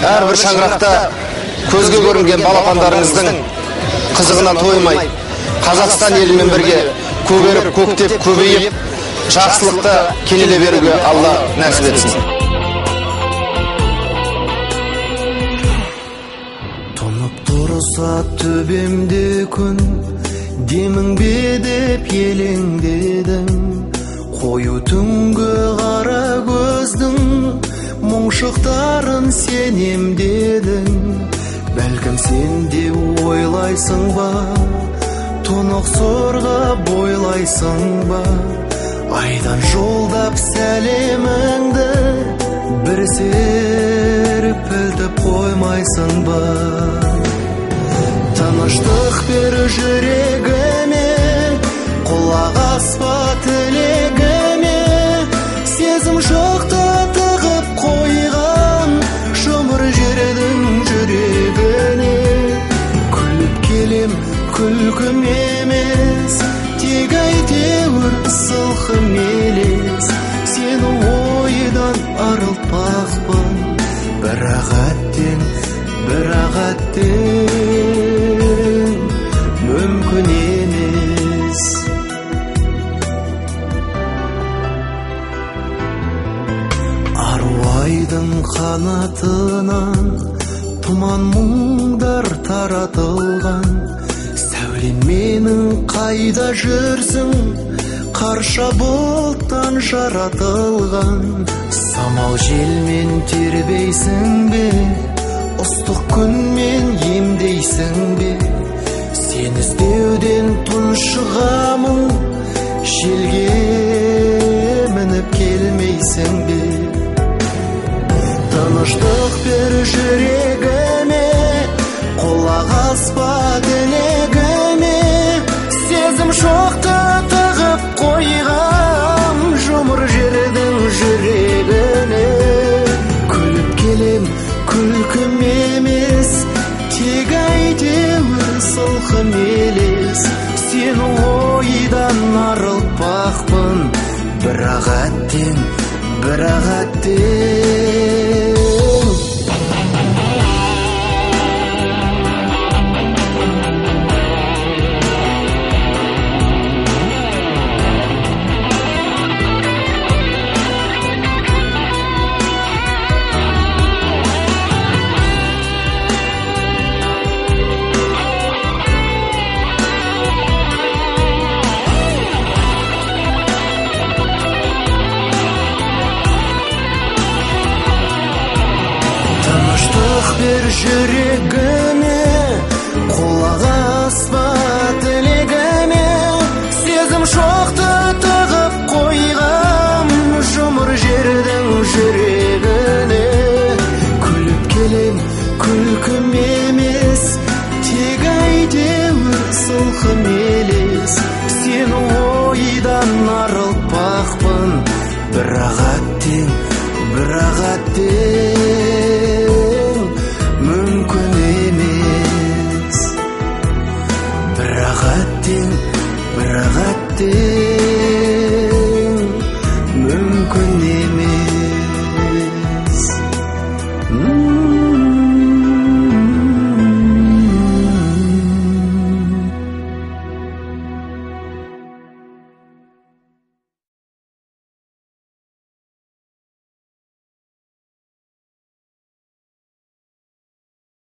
әрбір шаңырақта көзге көрінген балапандарыңыздың қызығына тоймай, Қазақстан елімен бірге көгеріп, көктеп, көбейіп, жақсылықта келеле беруге Алла нәсіп етсін. Тұнып тұрса төбемде күн, демің бе деп елеңдедің, қою түнгі қара көздің мұңшықтарын сенем дедің. Бәлкім сен де ойлайсың ба, тұнық сорға бойлайсың ба, айдан жолдап сәлеміңді бір серпілтіп қоймайсың ба. Тыныштық бер жүрегіме, құлақ аспа тілегіме, сезім жоқты тығып қойған жұмыр жердің жүрегіне. Күліп келем, күлкім емес, тек әйтеуір сылқым елес, сені ойдан арылтпақпын, бірақ әттең мүмкін емес. Аруайдың қанатынан тұман мұңдар таратылған, сәулем менің қайда жүрсің, қарша бұлттан жаратылған. Самал желмен тербейсің бе, ыстық күнмен емдейсің бе, сен іздеуден тұншығамын, желге мініп келмейсің бе. Тыныштық бер жүрегіме, құлақ аспа тілегіме, сезім шоқты тығып қойған жұмыр жердің жүрегіне. Күліп келем, күлкім емес, тек әйтеуір сылқым елес, сені ойдан арылтпақпын, бірақ әттең бер жүрегіме, құлақ аспа тілегіме, сезім шоқты тығып қойған жұмыр жердің жүрегіне. Күліп келем, күлкім емес, тек әйтеуір сылқым елес, сені ойдан арылтпақпын, бірақ әттең мүмкін емес. Бірақ әттең мүмкін емес.